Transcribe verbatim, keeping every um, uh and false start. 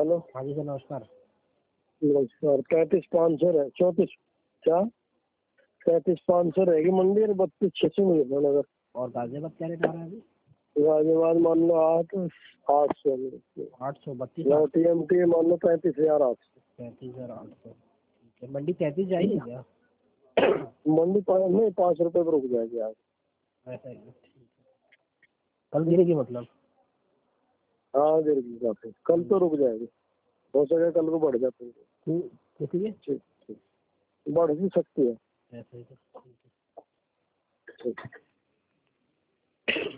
Hello. हाँ जी sir नमस्कार। नमस्कार। पैंतीस पाँच सौ है, चौंतीस क्या पैंतीस पाँच सौ रहेगी मंडी और बत्तीस छह सौ मुजफ्फरनगर। और गाजियाबाद क्या रेट आ रहा है अभी? गाजियाबाद मान लो आठ आठ सौ आठ सौ बत्तीस टी एम टी मान लो पैंतीस हजार आठ सौ पैंतीस हजार आठ सौ मंडी तैंतीस जाएगी क्या? मंडी पाँच नहीं पाँच रुपए पर रुक जाएगी आज। ऐसा ही है, ठीक है। कल गिरेगी मतलब? हाँ गिरेगी काफी, कल तो रुक जाएगी, हो सके कल को बढ़ जाती है। किसी के ठीक ठीक बढ़ भी सकती है। ऐसा ही है, ठीक है। ठीक।